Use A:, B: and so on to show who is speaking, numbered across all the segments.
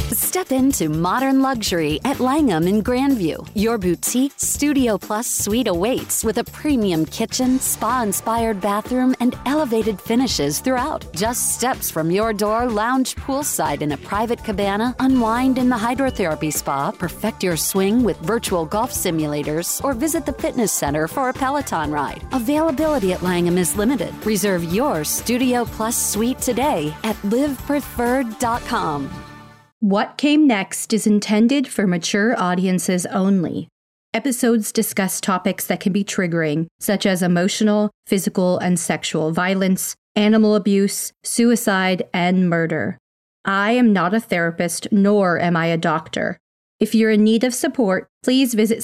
A: Step into modern luxury at Langham in Grandview. Your boutique Studio Plus suite awaits with a premium kitchen, spa-inspired bathroom, and elevated finishes throughout. Just steps from your door, lounge poolside in a private cabana, unwind in the hydrotherapy spa, perfect your swing with virtual golf simulators, or visit the fitness center for a Peloton ride. Availability at Langham is limited. Reserve your Studio Plus suite today at livepreferred.com.
B: What Came Next is intended for mature audiences only. Episodes discuss topics that can be triggering, such as emotional, physical, and sexual violence, animal abuse, suicide, and murder. I am not a therapist, nor am I a doctor. If you're in need of support, please visit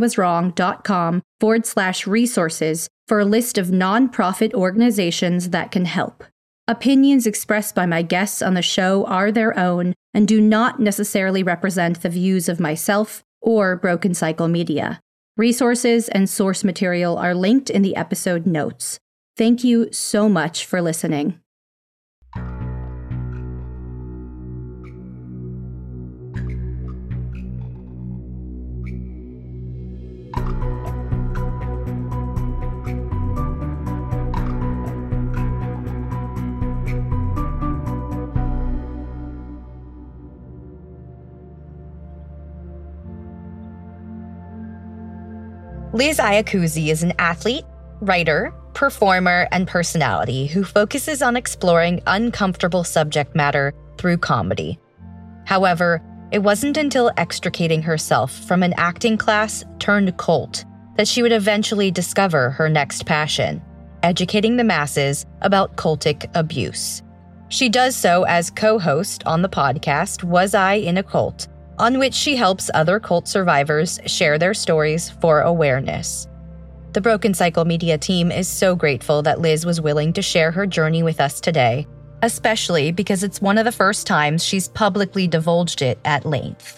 B: somethingwaswrong.com/resources for a list of nonprofit organizations that can help. Opinions expressed by my guests on the show are their own and do not necessarily represent the views of myself or Broken Cycle Media. Resources and source material are linked in the episode notes. Thank you so much for listening.
C: Liz Iacuzzi is an athlete, writer, performer, and personality who focuses on exploring uncomfortable subject matter through comedy. However, it wasn't until extricating herself from an acting class turned cult that she would eventually discover her next passion, educating the masses about cultic abuse. She does so as co-host on the podcast Was I in a Cult?, on which she helps other cult survivors share their stories for awareness. The Broken Cycle Media team is so grateful that Liz was willing to share her journey with us today, especially because it's one of the first times she's publicly divulged it at length.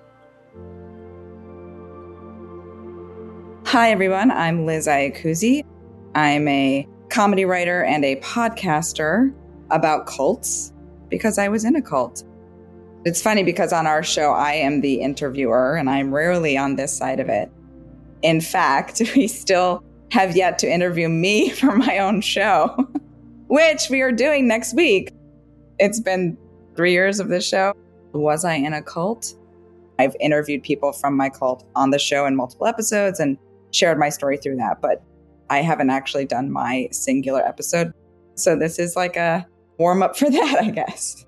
D: Hi, everyone. I'm Liz Iacuzzi. I'm a comedy writer and a podcaster about cults because I was in a cult. It's funny because on our show, I am the interviewer and I'm rarely on this side of it. In fact, we still have yet to interview me for my own show, which we are doing next week. It's been 3 years of this show. Was I in a cult? I've interviewed people from my cult on the show in multiple episodes and shared my story through that, but I haven't actually done my singular episode. So this is like a warm up for that, I guess.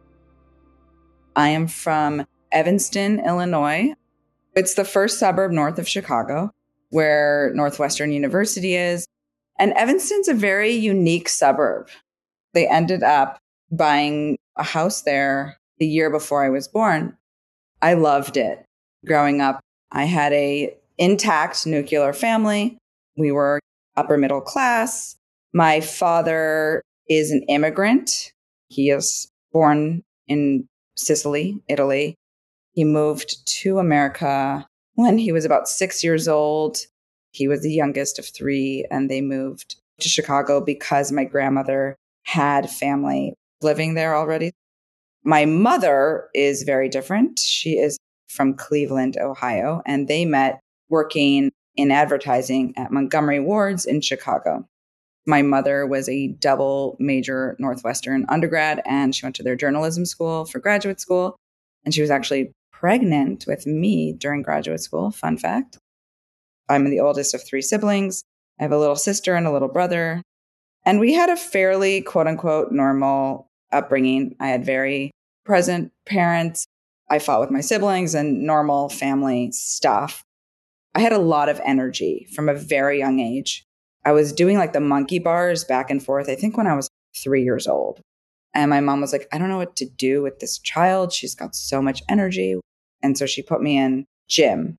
D: I am from Evanston, Illinois. It's the first suburb north of Chicago, where Northwestern University is. And Evanston's a very unique suburb. They ended up buying a house there the year before I was born. I loved it. Growing up, I had a intact nuclear family. We were upper middle class. My father is an immigrant. He is born in Sicily, Italy. He moved to America when he was about 6 years old. He was the youngest of three, and they moved to Chicago because my grandmother had family living there already. My mother is very different. She is from Cleveland, Ohio, and they met working in advertising at Montgomery Ward's in Chicago. My mother was a double major Northwestern undergrad, and she went to their journalism school for graduate school. And she was actually pregnant with me during graduate school. Fun fact. I'm the oldest of three siblings. I have a little sister and a little brother. And we had a fairly, quote unquote, normal upbringing. I had very present parents. I fought with my siblings and normal family stuff. I had a lot of energy from a very young age. I was doing like the monkey bars back and forth, I think when I was 3 years old. And my mom was like, I don't know what to do with this child. She's got so much energy. And so she put me in gym.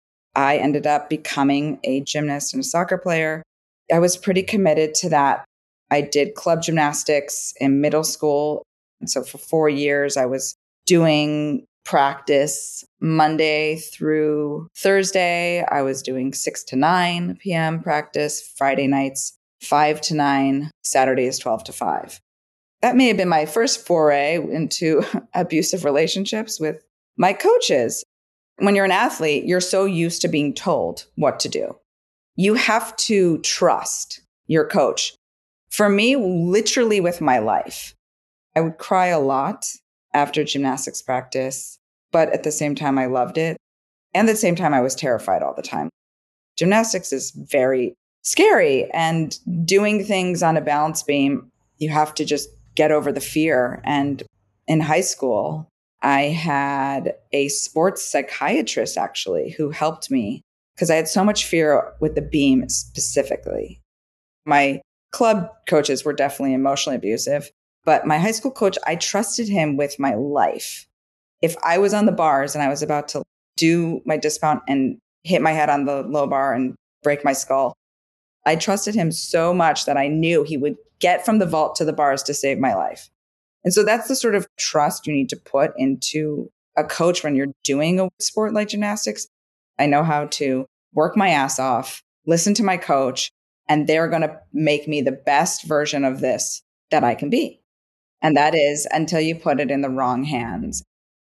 D: I ended up becoming a gymnast and a soccer player. I was pretty committed to that. I did club gymnastics in middle school. And so for 4 years, I was doing practice Monday through Thursday. I was doing 6 to 9 p.m. practice, Friday nights, 5 to 9, Saturdays, 12 to 5. That may have been my first foray into abusive relationships with my coaches. When you're an athlete, you're so used to being told what to do. You have to trust your coach. For me, literally with my life, I would cry a lot after gymnastics practice, but at the same time, I loved it. And at the same time, I was terrified all the time. Gymnastics is very scary, and doing things on a balance beam, you have to just get over the fear. And in high school, I had a sports psychiatrist actually who helped me because I had so much fear with the beam specifically. My club coaches were definitely emotionally abusive, but my high school coach, I trusted him with my life. If I was on the bars and I was about to do my dismount and hit my head on the low bar and break my skull, I trusted him so much that I knew he would get from the vault to the bars to save my life. And so that's the sort of trust you need to put into a coach when you're doing a sport like gymnastics. I know how to work my ass off, listen to my coach, and they're going to make me the best version of this that I can be. And that is until you put it in the wrong hands.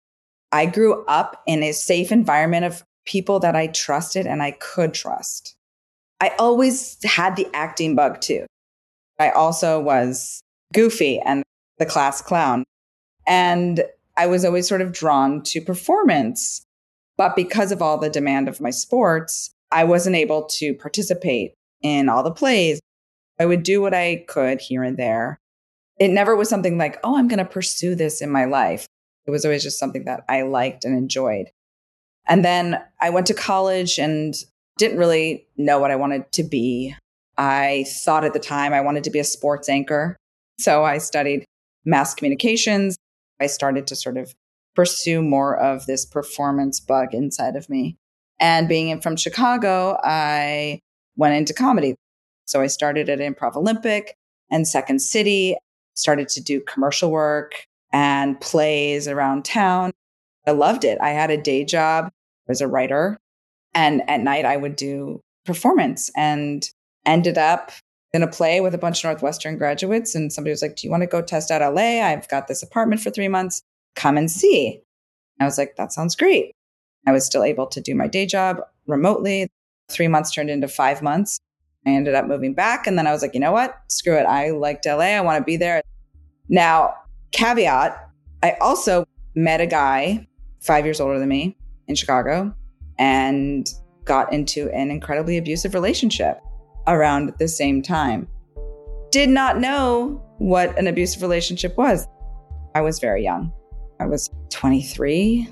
D: I grew up in a safe environment of people that I trusted and I could trust. I always had the acting bug too. I also was goofy and the class clown. And I was always sort of drawn to performance. But because of all the demand of my sports, I wasn't able to participate in all the plays. I would do what I could here and there. It never was something like, oh, I'm going to pursue this in my life. It was always just something that I liked and enjoyed. And then I went to college and didn't really know what I wanted to be. I thought at the time I wanted to be a sports anchor. So I studied mass communications. I started to sort of pursue more of this performance bug inside of me. And being from Chicago, I went into comedy. So I started at Improv Olympic and Second City, started to do commercial work and plays around town. I loved it. I had a day job as a writer. And at night, I would do performance and ended up in a play with a bunch of Northwestern graduates. And somebody was like, do you want to go test out LA? I've got this apartment for 3 months. Come and see. I was like, that sounds great. I was still able to do my day job remotely. 3 months turned into 5 months. I ended up moving back. And then I was like, you know what? Screw it. I liked LA. I want to be there. Now, caveat, I also met a guy 5 years older than me in Chicago and got into an incredibly abusive relationship around the same time. Did not know what an abusive relationship was. I was very young. I was 23.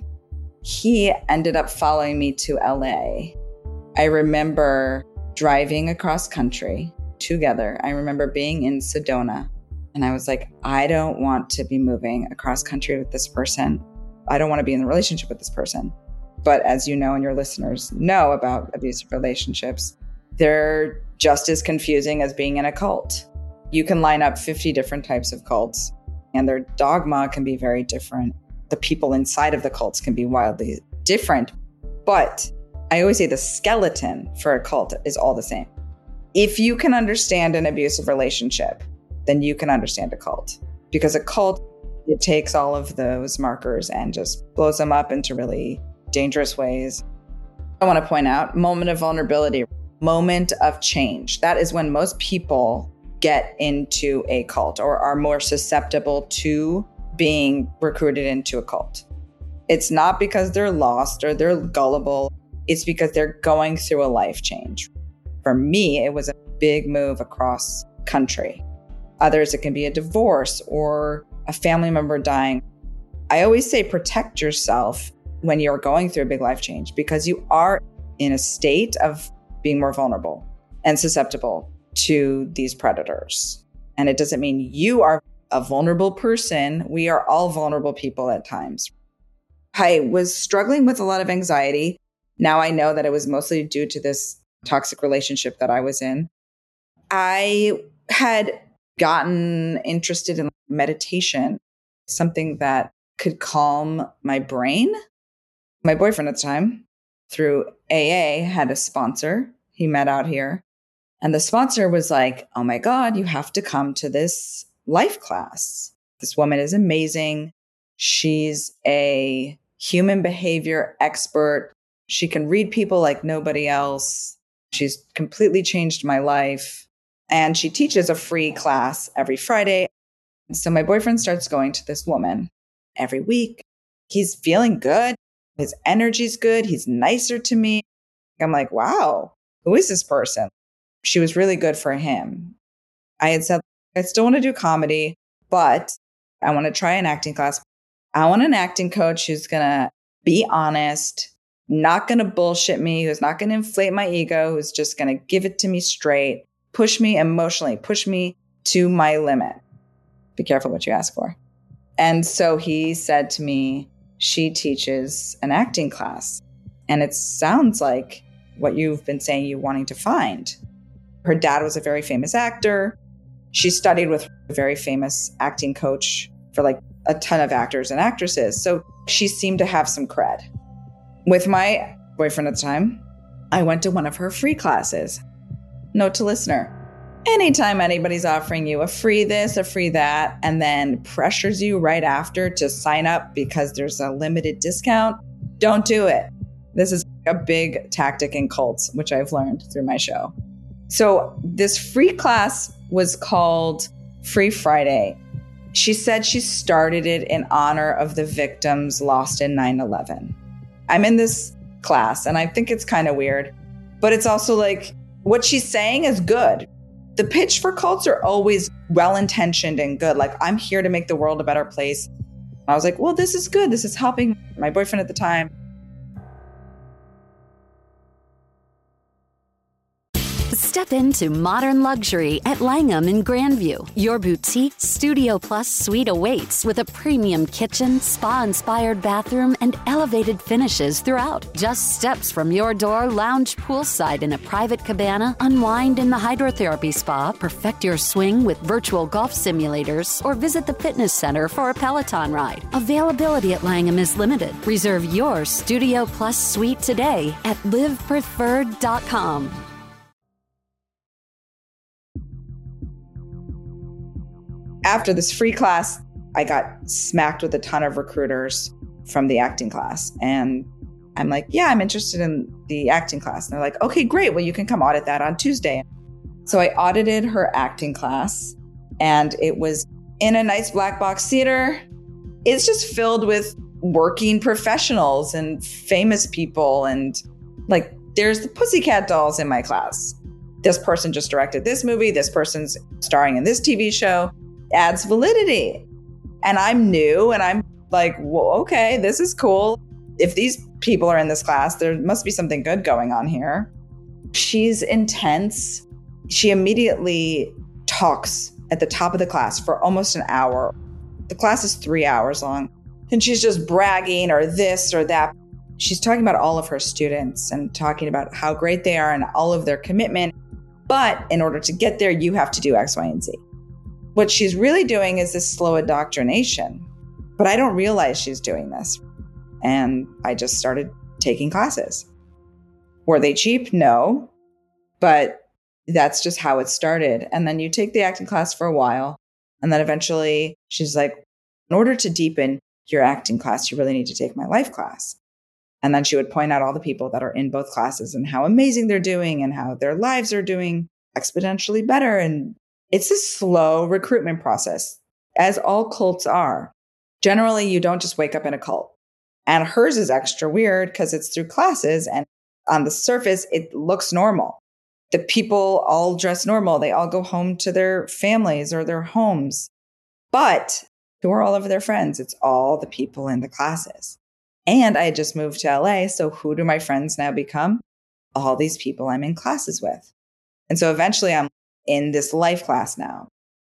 D: He ended up following me to LA. I remember driving across country together. I remember being in Sedona and I was like, I don't want to be moving across country with this person. I don't want to be in a relationship with this person. But as you know, and your listeners know about abusive relationships, they're just as confusing as being in a cult. You can line up 50 different types of cults and their dogma can be very different. The people inside of the cults can be wildly different. But I always say the skeleton for a cult is all the same. If you can understand an abusive relationship, then you can understand a cult. Because a cult, it takes all of those markers and just blows them up into really dangerous ways. I want to point out moment of vulnerability, moment of change. That is when most people get into a cult or are more susceptible to being recruited into a cult. It's not because they're lost or they're gullible. It's because they're going through a life change. For me, it was a big move across country. Others, it can be a divorce or a family member dying. I always say protect yourself when you're going through a big life change because you are in a state of being more vulnerable and susceptible to these predators. And it doesn't mean you are a vulnerable person. We are all vulnerable people at times. I was struggling with a lot of anxiety. Now I know that it was mostly due to this toxic relationship that I was in. I had gotten interested in meditation, something that could calm my brain. My boyfriend at the time, through AA, had a sponsor. He met out here. And the sponsor was like, oh my God, you have to come to this life class. This woman is amazing. She's a human behavior expert. She can read people like nobody else. She's completely changed my life. And she teaches a free class every Friday. So my boyfriend starts going to this woman every week. He's feeling good. His energy's good. He's nicer to me. I'm like, wow, who is this person? She was really good for him. I had said, I still want to do comedy, but I want to try an acting class. I want an acting coach who's going to be honest, not going to bullshit me, who's not going to inflate my ego, who's just going to give it to me straight, push me emotionally, push me to my limit. Be careful what you ask for. And so he said to me, she teaches an acting class. And it sounds like what you've been saying you're wanting to find. Her dad was a very famous actor. She studied with a very famous acting coach for like a ton of actors and actresses. So she seemed to have some cred. With my boyfriend at the time, I went to one of her free classes. Note to listener, anytime anybody's offering you a free this, a free that, and then pressures you right after to sign up because there's a limited discount, don't do it. This is a big tactic in cults, which I've learned through my show. So this free class was called Free Friday. She said she started it in honor of the victims lost in 9/11. I'm in this class and I think it's kind of weird, but it's also like what she's saying is good. The pitch for cults are always well-intentioned and good. Like, I'm here to make the world a better place. I was like, well, this is good. This is helping my boyfriend at the time.
A: Step into modern luxury at Langham in Grandview. Your boutique Studio Plus suite awaits with a premium kitchen, spa-inspired bathroom, and elevated finishes throughout. Just steps from your door, lounge poolside in a private cabana, unwind in the hydrotherapy spa, perfect your swing with virtual golf simulators, or visit the fitness center for a Peloton ride. Availability at Langham is limited. Reserve your Studio Plus suite today at livepreferred.com.
D: After this free class, I got smacked with a ton of recruiters from the acting class. And I'm like, yeah, I'm interested in the acting class. And they're like, okay, great. Well, you can come audit that on Tuesday. So I audited her acting class, and it was in a nice black box theater. It's just filled with working professionals and famous people. And like, there's the Pussycat Dolls in my class. This person just directed this movie. This person's starring in this TV show. Adds validity. And I'm new and I'm like, well, okay, this is cool. If these people are in this class, there must be something good going on here. She's intense. She immediately talks at the top of the class for almost an hour. The class is 3 hours long. And she's just bragging or this or that. She's talking about all of her students and talking about how great they are and all of their commitment. But in order to get there, you have to do X, Y, and Z. What she's really doing is this slow indoctrination, but I don't realize she's doing this. And I just started taking classes. Were they cheap? No, but that's just how it started. And then you take the acting class for a while. And then eventually she's like, in order to deepen your acting class, you really need to take my life class. And then she would point out all the people that are in both classes and how amazing they're doing and how their lives are doing exponentially better. And it's a slow recruitment process, as all cults are. Generally, you don't just wake up in a cult. And hers is extra weird because it's through classes, and on the surface, it looks normal. The people all dress normal. They all go home to their families or their homes. But who are all of their friends? It's all the people in the classes. And I had just moved to LA, so who do my friends now become? All these people I'm in classes with. And so eventually I'm in this life class now.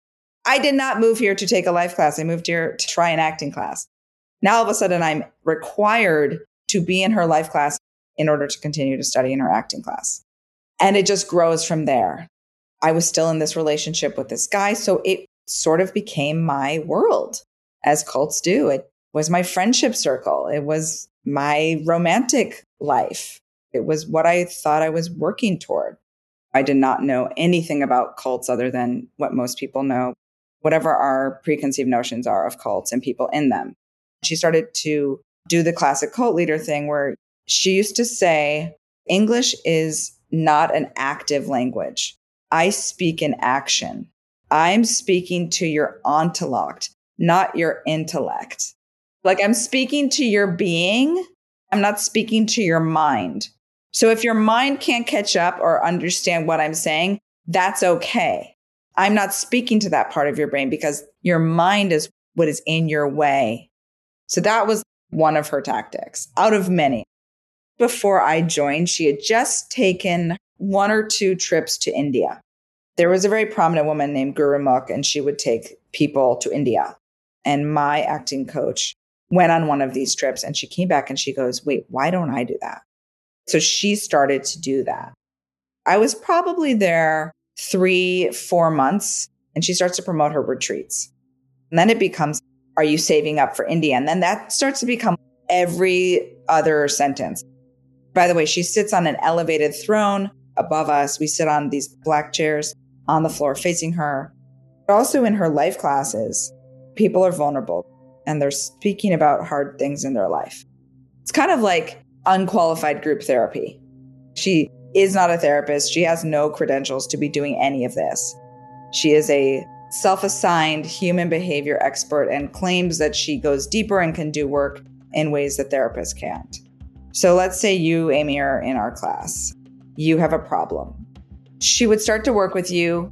D: I did not move here to take a life class. I moved here to try an acting class. Now all of a sudden I'm required to be in her life class in order to continue to study in her acting class. And it just grows from there. I was still in this relationship with this guy, so it sort of became my world, as cults do. It was my friendship circle. It was my romantic life. It was what I thought I was working toward. I did not know anything about cults other than what most people know, whatever our preconceived notions are of cults and people in them. She started to do the classic cult leader thing where she used to say, English is not an active language. I speak in action. I'm speaking to your intellect, not your intellect. Like I'm speaking to your being. I'm not speaking to your mind. So if your mind can't catch up or understand what I'm saying, that's okay. I'm not speaking to that part of your brain because your mind is what is in your way. So that was one of her tactics out of many. Before I joined, she had just taken 1 or 2 trips to India. There was a very prominent woman named Gurumukh, and she would take people to India. And my acting coach went on one of these trips, and she came back and she goes, wait, why don't I do that? So she started to do that. I was probably there 3-4 months, and she starts to promote her retreats. And then it becomes, are you saving up for India? And then that starts to become every other sentence. By the way, she sits on an elevated throne above us. We sit on these black chairs on the floor facing her. But also in her life classes, people are vulnerable and they're speaking about hard things in their life. It's kind of like unqualified group therapy. She is not a therapist. She has no credentials to be doing any of this. She is a self-assigned human behavior expert and claims that she goes deeper and can do work in ways that therapists can't. So let's say you, Amy, are in our class. You have a problem. She would start to work with you.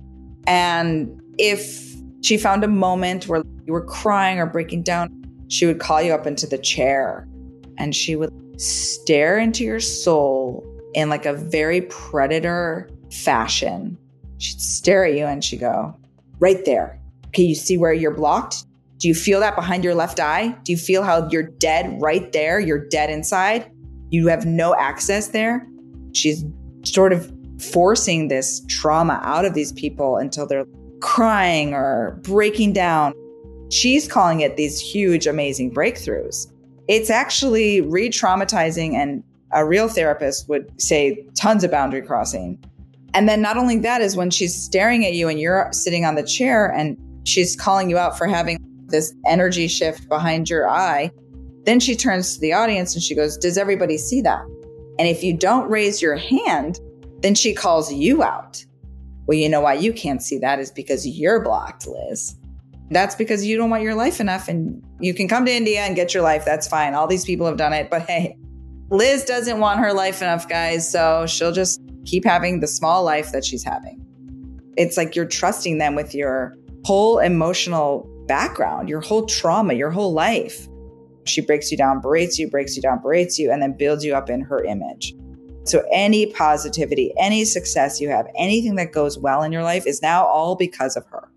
D: And if she found a moment where you were crying or breaking down, she would call you up into the chair and she would stare into your soul in like a very predator fashion. She'd stare at you and she'd go, right there. Okay, you see where you're blocked? Do you feel that behind your left eye? Do you feel how you're dead right there? You're dead inside. You have no access there. She's sort of forcing this trauma out of these people until they're crying or breaking down. She's calling it these huge, amazing breakthroughs. It's actually re-traumatizing, and a real therapist would say tons of boundary crossing. And then not only that is when she's staring at you and you're sitting on the chair and she's calling you out for having this energy shift behind your eye. Then she turns to the audience and she goes, does everybody see that? And if you don't raise your hand, then she calls you out. Well, you know why you can't see that is because you're blocked, Liz. That's because you don't want your life enough, and you can come to India and get your life. That's fine. All these people have done it. But hey, Liz doesn't want her life enough, guys. So she'll just keep having the small life that she's having. It's like you're trusting them with your whole emotional background, your whole trauma, your whole life. She breaks you down, berates you, breaks you down, berates you, and then builds you up in her image. So any positivity, any success you have, anything that goes well in your life is now all because of her.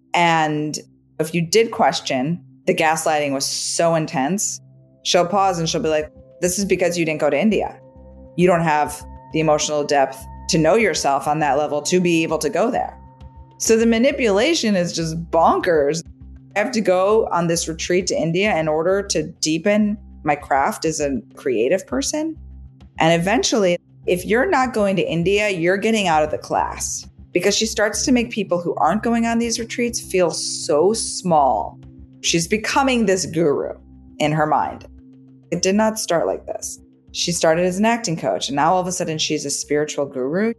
D: And if you did question, the gaslighting was so intense, she'll pause and she'll be like, this is because you didn't go to India. You don't have the emotional depth to know yourself on that level to be able to go there. So the manipulation is just bonkers. I have to go on this retreat to India in order to deepen my craft as a creative person. And eventually, if you're not going to India, you're getting out of the class, because she starts to make people who aren't going on these retreats feel so small. She's becoming this guru in her mind. It did not start like this. She started as an acting coach, and now all of a sudden she's a spiritual guru.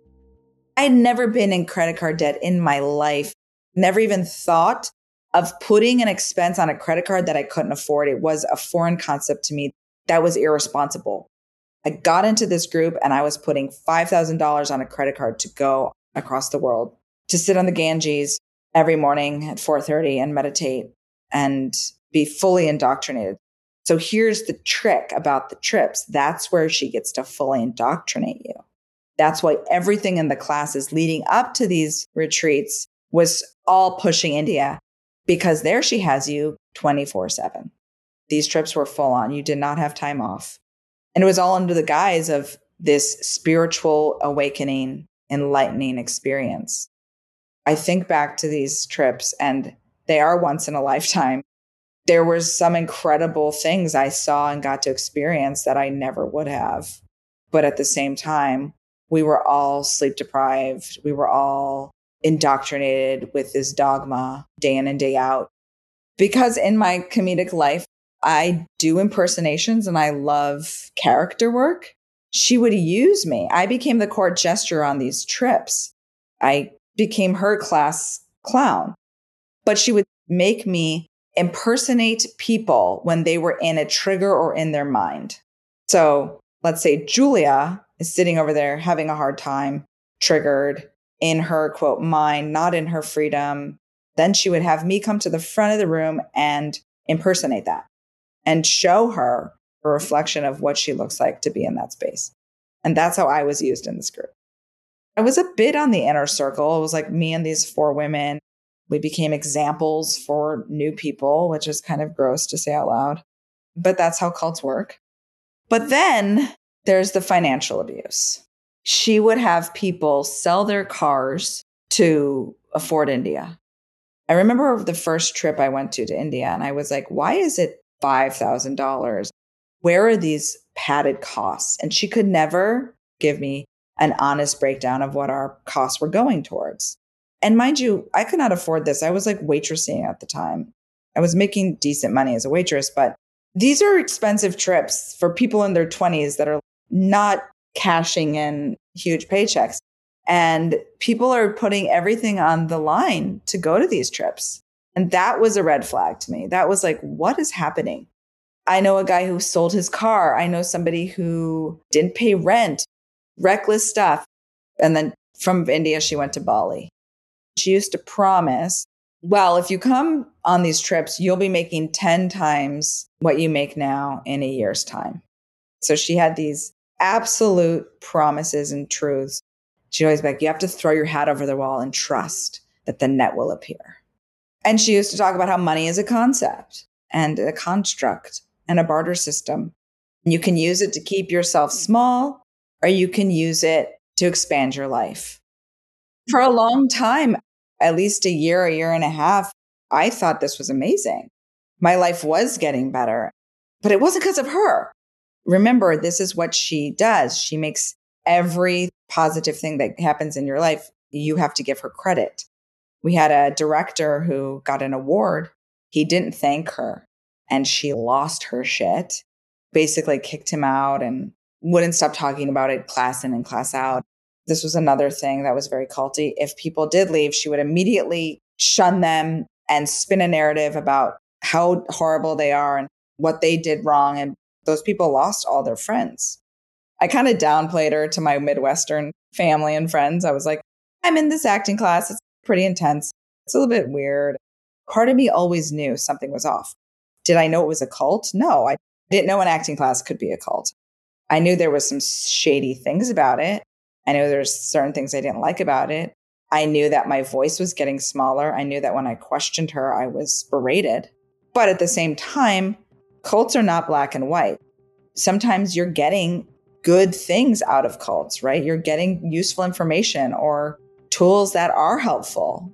D: I had never been in credit card debt in my life, never even thought of putting an expense on a credit card that I couldn't afford. It was a foreign concept to me. That was irresponsible. I got into this group and I was putting $5,000 on a credit card to go across the world, to sit on the Ganges every morning at 4:30 and meditate and be fully indoctrinated. So here's the trick about the trips. That's where she gets to fully indoctrinate you. That's why everything in the classes leading up to these retreats was all pushing India, because there she has you 24/7. These trips were full on. You did not have time off. And it was all under the guise of this spiritual awakening, enlightening experience. I think back to these trips and they are once in a lifetime. There were some incredible things I saw and got to experience that I never would have. But at the same time, we were all sleep deprived. We were all indoctrinated with this dogma day in and day out. Because in my comedic life, I do impersonations and I love character work. She would use me. I became the court jester on these trips. I became her class clown. But she would make me impersonate people when they were in a trigger or in their mind. So let's say Julia is sitting over there having a hard time, triggered in her, quote, mind, not in her freedom. Then she would have me come to the front of the room and impersonate that and show her a reflection of what she looks like to be in that space. And that's how I was used in this group. I was a bit on the inner circle. It was like me and these 4 women. We became examples for new people, which is kind of gross to say out loud. But that's how cults work. But then there's the financial abuse. She would have people sell their cars to afford India. I remember the first trip I went to India, and I was like, why is it $5,000? Where are these padded costs? And she could never give me an honest breakdown of what our costs were going towards. And mind you, I could not afford this. I was like waitressing at the time. I was making decent money as a waitress, but these are expensive trips for people in their 20s that are not cashing in huge paychecks. And people are putting everything on the line to go to these trips. And that was a red flag to me. That was like, what is happening? I know a guy who sold his car. I know somebody who didn't pay rent, reckless stuff. And then from India, she went to Bali. She used to promise, well, if you come on these trips, you'll be making 10 times what you make now in a year's time. So she had these absolute promises and truths. She always be like, you have to throw your hat over the wall and trust that the net will appear. And she used to talk about how money is a concept and a construct and a barter system. You can use it to keep yourself small, or you can use it to expand your life. For a long time, at least a year and a half, I thought this was amazing. My life was getting better, but it wasn't because of her. Remember, this is what she does. She makes every positive thing that happens in your life, you have to give her credit. We had a director who got an award. He didn't thank her, and she lost her shit, basically kicked him out and wouldn't stop talking about it class in and class out. This was another thing that was very culty. If people did leave, she would immediately shun them and spin a narrative about how horrible they are and what they did wrong. And those people lost all their friends. I kind of downplayed her to my Midwestern family and friends. I was like, I'm in this acting class. It's pretty intense. It's a little bit weird. Part of me always knew something was off. Did I know it was a cult? No, I didn't know an acting class could be a cult. I knew there was some shady things about it. I knew there's certain things I didn't like about it. I knew that my voice was getting smaller. I knew that when I questioned her, I was berated. But at the same time, cults are not black and white. Sometimes you're getting good things out of cults, right? You're getting useful information or tools that are helpful.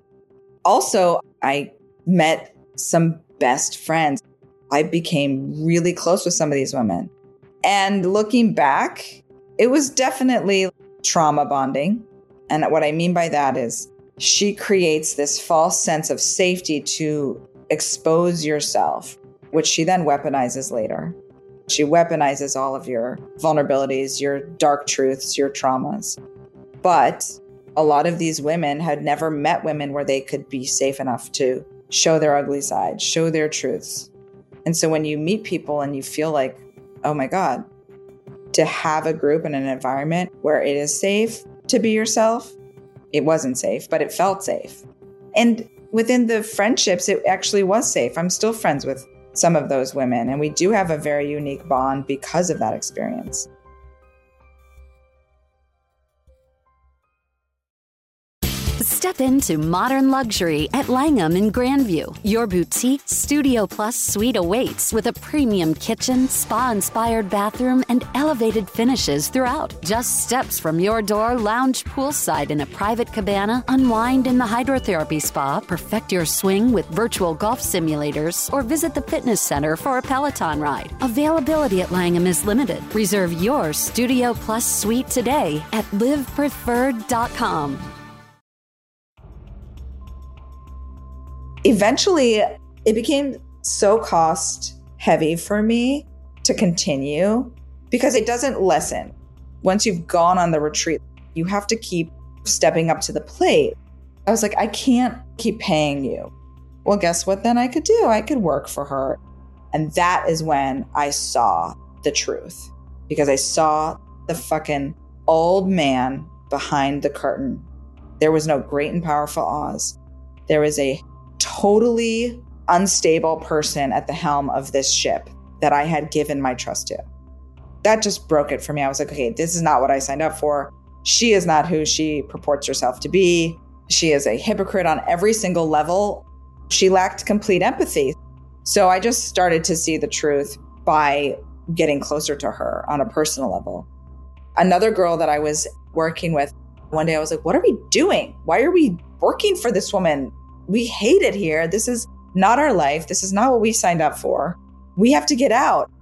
D: Also, I met some best friends. I became really close with some of these women. And looking back, it was definitely trauma bonding. And what I mean by that is she creates this false sense of safety to expose yourself, which she then weaponizes later. She weaponizes all of your vulnerabilities, your dark truths, your traumas. But a lot of these women had never met women where they could be safe enough to show their ugly side, show their truths. And so when you meet people and you feel like, oh my God, to have a group and an environment where it is safe to be yourself, it wasn't safe, but it felt safe. And within the friendships, it actually was safe. I'm still friends with some of those women, and we do have a very unique bond because of that experience.
A: Step into modern luxury at Langham in Grandview. Your boutique Studio Plus suite awaits with a premium kitchen, spa-inspired bathroom, and elevated finishes throughout. Just steps from your door, lounge poolside in a private cabana, unwind in the hydrotherapy spa, perfect your swing with virtual golf simulators, or visit the fitness center for a Peloton ride. Availability at Langham is limited. Reserve your Studio Plus suite today at livepreferred.com.
D: Eventually, it became so cost heavy for me to continue because it doesn't lessen. Once you've gone on the retreat, you have to keep stepping up to the plate. I was like, I can't keep paying you. Well, guess what then I could do? I could work for her. And that is when I saw the truth, because I saw the fucking old man behind the curtain. There was no great and powerful Oz. There was a totally unstable person at the helm of this ship that I had given my trust to. That just broke it for me. I was like, okay, this is not what I signed up for. She is not who she purports herself to be. She is a hypocrite on every single level. She lacked complete empathy. So I just started to see the truth by getting closer to her on a personal level. Another girl that I was working with, one day I was like, what are we doing? Why are we working for this woman? We hate it here. This is not our life. This is not what we signed up for. We have to get out.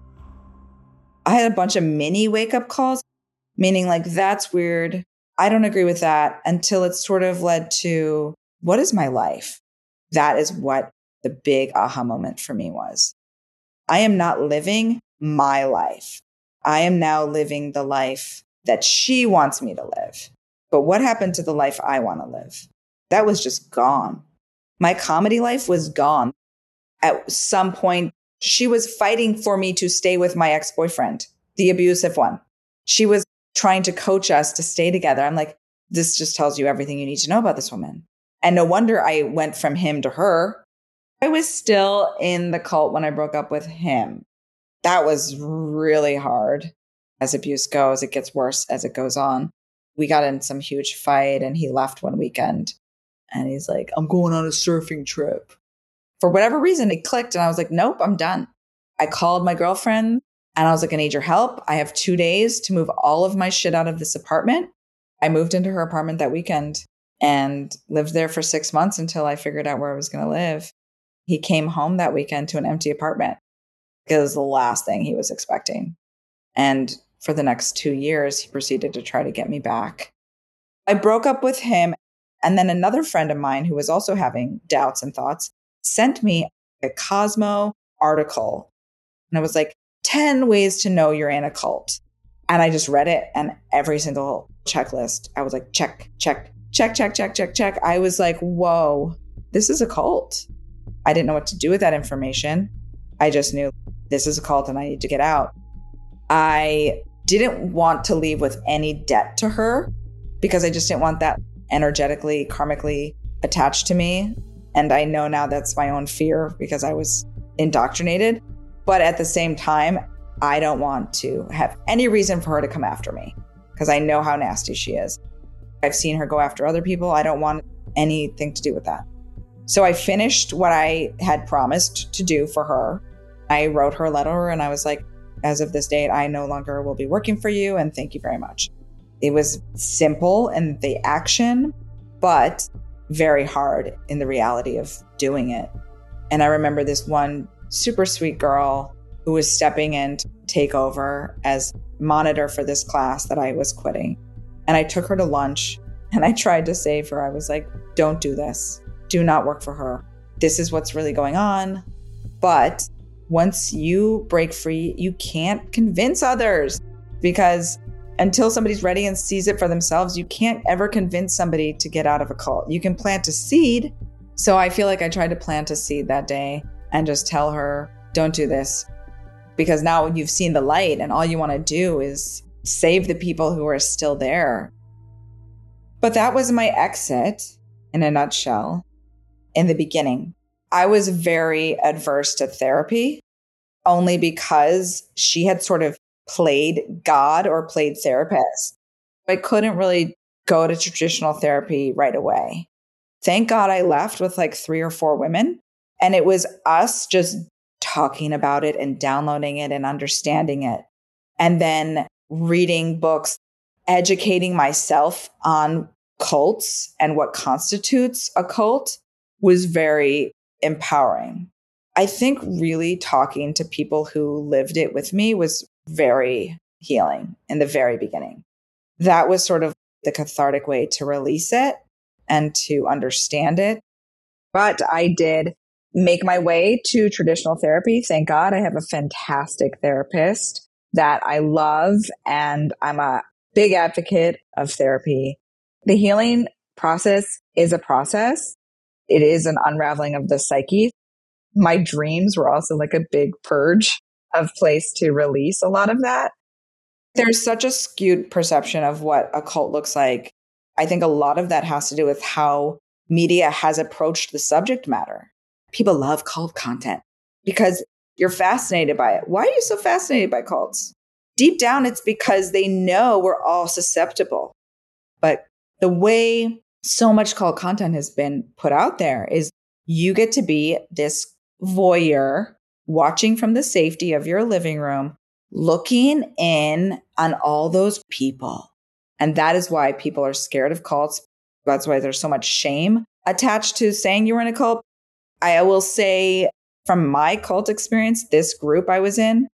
D: I had a bunch of mini wake-up calls, meaning like, that's weird. I don't agree with that, until it sort of led to, what is my life? That is what the big aha moment for me was. I am not living my life. I am now living the life that she wants me to live. But what happened to the life I want to live? That was just gone. My comedy life was gone. At some point, she was fighting for me to stay with my ex-boyfriend, the abusive one. She was trying to coach us to stay together. I'm like, this just tells you everything you need to know about this woman. And no wonder I went from him to her. I was still in the cult when I broke up with him. That was really hard. As abuse goes, it gets worse as it goes on. We got in some huge fight and he left one weekend. And he's like, I'm going on a surfing trip. For whatever reason, it clicked. And I was like, nope, I'm done. I called my girlfriend and I was like, I need your help. I have 2 days to move all of my shit out of this apartment. I moved into her apartment that weekend and lived there for 6 months until I figured out where I was going to live. He came home that weekend to an empty apartment because it was the last thing he was expecting. And for the next 2 years, he proceeded to try to get me back. I broke up with him. And then another friend of mine who was also having doubts and thoughts sent me a Cosmo article. And it was like 10 ways to know you're in a cult. And I just read it, and every single checklist, I was like, check, check, check, check, check, check, check. I was like, whoa, this is a cult. I didn't know what to do with that information. I just knew this is a cult and I need to get out. I didn't want to leave with any debt to her because I just didn't want that energetically, karmically attached to me. And I know now that's my own fear because I was indoctrinated. But at the same time, I don't want to have any reason for her to come after me because I know how nasty she is. I've seen her go after other people. I don't want anything to do with that. So I finished what I had promised to do for her. I wrote her a letter and I was like, as of this date, I no longer will be working for you and thank you very much. It was simple in the action, but very hard in the reality of doing it. And I remember this one super sweet girl who was stepping in to take over as monitor for this class that I was quitting. And I took her to lunch and I tried to save her. I was like, don't do this. Do not work for her. This is what's really going on. But once you break free, you can't convince others because until somebody's ready and sees it for themselves, you can't ever convince somebody to get out of a cult. You can plant a seed. So I feel like I tried to plant a seed that day and just tell her, don't do this. Because now you've seen the light and all you want to do is save the people who are still there. But that was my exit in a nutshell. In the beginning, I was very adverse to therapy only because she had sort of played God or played therapist. I couldn't really go to traditional therapy right away. Thank God I left with like 3 or 4 women. And it was us just talking about it and downloading it and understanding it. And then reading books, educating myself on cults and what constitutes a cult was very empowering. I think really talking to people who lived it with me was very healing in the very beginning. That was sort of the cathartic way to release it and to understand it. But I did make my way to traditional therapy. Thank God I have a fantastic therapist that I love, and I'm a big advocate of therapy. The healing process is a process. It is an unraveling of the psyche. My dreams were also like a big purge of place to release a lot of that. There's such a skewed perception of what a cult looks like. I think a lot of that has to do with how media has approached the subject matter. People love cult content because you're fascinated by it. Why are you so fascinated by cults? Deep down, it's because they know we're all susceptible. But the way so much cult content has been put out there is you get to be this voyeur watching from the safety of your living room, looking in on all those people. And that is why people are scared of cults. That's why there's so much shame attached to saying you were in a cult. I will say from my cult experience, this group I was in,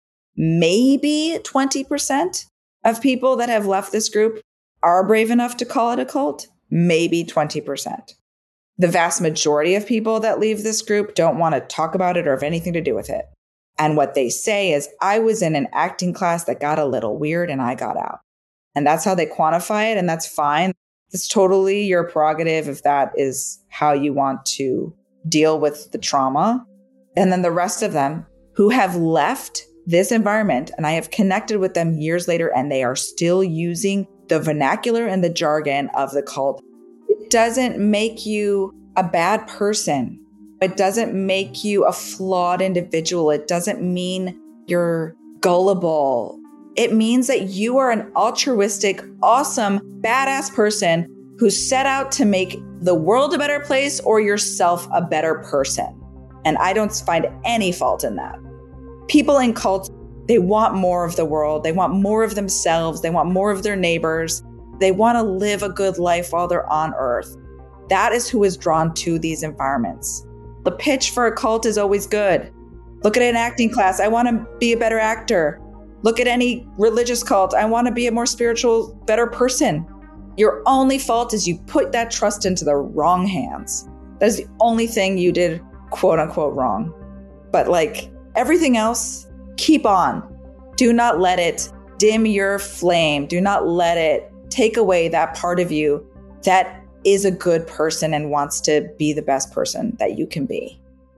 D: maybe 20% of people that have left this group are brave enough to call it a cult. Maybe 20%. The vast majority of people that leave this group don't want to talk about it or have anything to do with it. And what they say is, I was in an acting class that got a little weird and I got out. And that's how they quantify it. And that's fine. It's totally your prerogative if that is how you want to deal with the trauma. And then the rest of them who have left this environment, and I have connected with them years later, and they are still using the vernacular and the jargon of the cult. It doesn't make you a bad person. It doesn't make you a flawed individual. It doesn't mean you're gullible. It means that you are an altruistic, awesome, badass person who set out to make the world a better place or yourself a better person. And I don't find any fault in that. People in cults, they want more of the world. They want more of themselves. They want more of their neighbors. They want to live a good life while they're on Earth. That is who is drawn to these environments. The pitch for a cult is always good. Look at an acting class. I want to be a better actor. Look at any religious cult. I want to be a more spiritual, better person. Your only fault is you put that trust into the wrong hands. That is the only thing you did, quote unquote, wrong. But like everything else, keep on. Do not let it dim your flame. Do not let it take away that part of you that is a good person and wants to be the best person that you can be.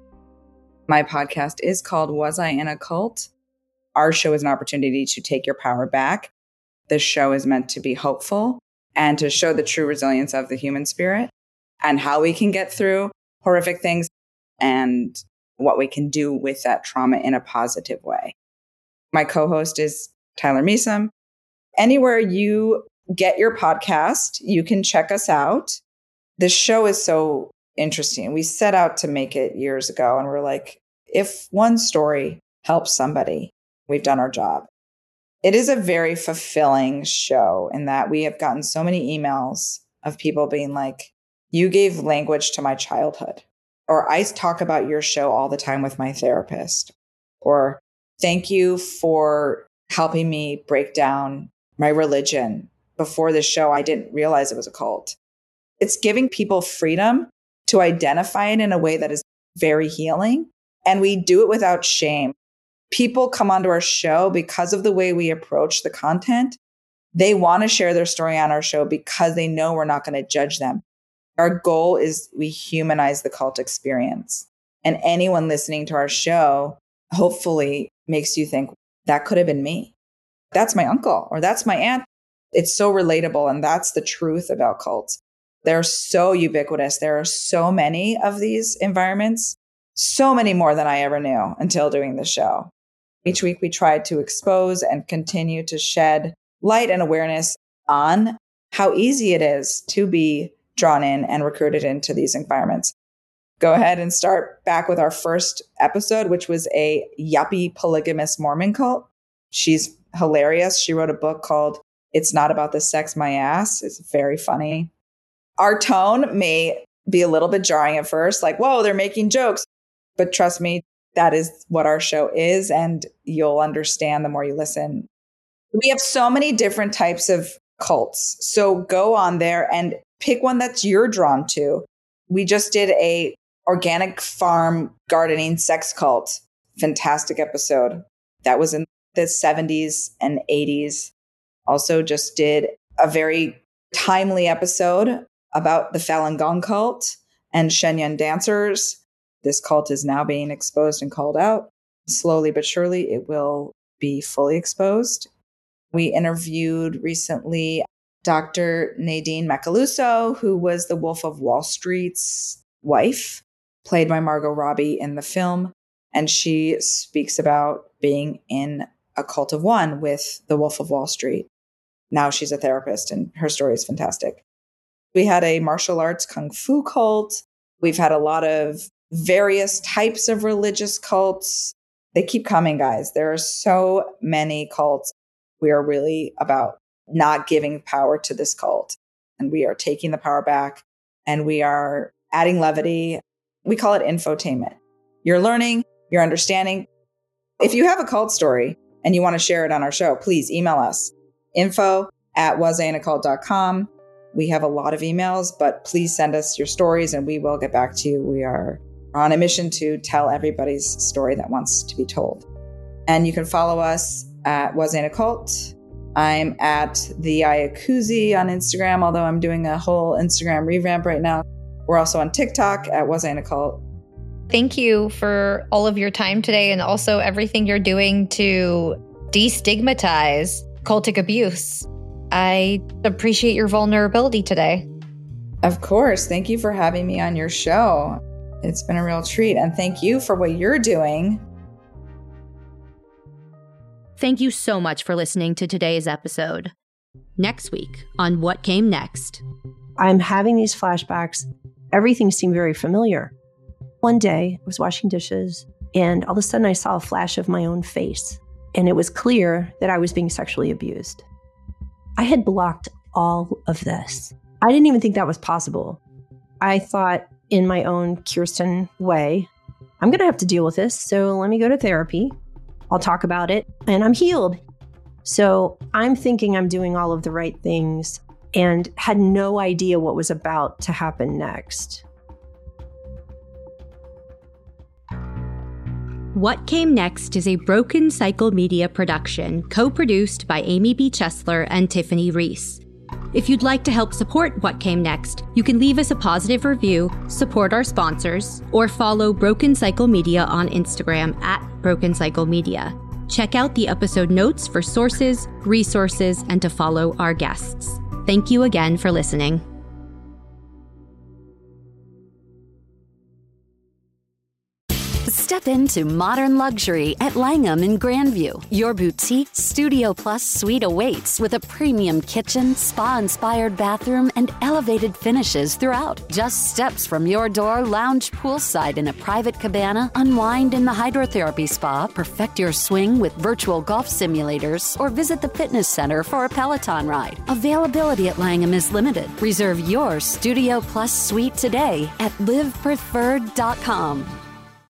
D: My podcast is called Was I in a Cult? Our show is an opportunity to take your power back. This show is meant to be hopeful and to show the true resilience of the human spirit and how we can get through horrific things and what we can do with that trauma in a positive way. My co-host is Tyler Measom. Anywhere you get your podcast, you can check us out. This show is so interesting. We set out to make it years ago, and we're like, if one story helps somebody, we've done our job. It is a very fulfilling show in that we have gotten so many emails of people being like, you gave language to my childhood. Or I talk about your show all the time with my therapist. Or thank you for helping me break down my religion. Before this show, I didn't realize it was a cult. It's giving people freedom to identify it in a way that is very healing. And we do it without shame. People come onto our show because of the way we approach the content. They want to share their story on our show because they know we're not going to judge them. Our goal is we humanize the cult experience. And anyone listening to our show hopefully makes you think, that could have been me. That's my uncle or that's my aunt. It's so relatable. And that's the truth about cults. They're so ubiquitous. There are so many of these environments, so many more than I ever knew until doing the show. Each week we try to expose and continue to shed light and awareness on how easy it is to be drawn in and recruited into these environments. Go ahead and start back with our first episode, which was a yuppie polygamous Mormon cult. She's hilarious. She wrote a book called It's Not About the Sex, My Ass. It's very funny. Our tone may be a little bit jarring at first, like, whoa, they're making jokes. But trust me, that is what our show is, and you'll understand the more you listen. We have so many different types of cults. So go on there and pick one that's you're drawn to. We just did a organic farm gardening sex cult. Fantastic episode. That was in the 70s and 80s. Also just did a very timely episode about the Falun Gong cult and Shenyang dancers. This cult is now being exposed and called out. Slowly but surely, it will be fully exposed. We interviewed recently Dr. Nadine Macaluso, who was the Wolf of Wall Street's wife, played by Margot Robbie in the film. And she speaks about being in a cult of one with the Wolf of Wall Street. Now she's a therapist, and her story is fantastic. We had a martial arts kung fu cult. We've had a lot of various types of religious cults. They keep coming, guys. There are so many cults. We are really about not giving power to this cult. And we are taking the power back, and we are adding levity. We call it infotainment. You're learning, you're understanding. If you have a cult story and you want to share it on our show, please email us. info@wasainacult.com. We have a lot of emails, but please send us your stories and we will get back to you. We are on a mission to tell everybody's story that wants to be told. And you can follow us at wasainacult. I'm at the Ayakuzi on Instagram, although I'm doing a whole Instagram revamp right now. We're also on TikTok at wasainacult.
C: Thank you for all of your time today and also everything you're doing to destigmatize cultic abuse. I appreciate your vulnerability today.
D: Of course. Thank you for having me on your show. It's been a real treat. And thank you for what you're doing.
B: Thank you so much for listening to today's episode. Next week on What Came Next.
E: I'm having these flashbacks. Everything seemed very familiar. One day, I was washing dishes, and all of a sudden I saw a flash of my own face. And it was clear that I was being sexually abused. I had blocked all of this. I didn't even think that was possible. I thought in my own Kirsten way, I'm going to have to deal with this, so let me go to therapy. I'll talk about it, and I'm healed. So I'm thinking I'm doing all of the right things and had no idea what was about to happen next.
B: What Came Next is a Broken Cycle Media production, co-produced by Amy B. Chesler and Tiffany Reese. If you'd like to help support What Came Next, you can leave us a positive review, support our sponsors, or follow Broken Cycle Media on Instagram at Broken Cycle Media. Check out the episode notes for sources, resources, and to follow our guests. Thank you again for listening.
A: Step into modern luxury at Langham in Grandview. Your boutique Studio Plus suite awaits with a premium kitchen, spa-inspired bathroom, and elevated finishes throughout. Just steps from your door, lounge poolside in a private cabana, unwind in the hydrotherapy spa, perfect your swing with virtual golf simulators, or visit the fitness center for a Peloton ride. Availability at Langham is limited. Reserve your Studio Plus suite today at livepreferred.com.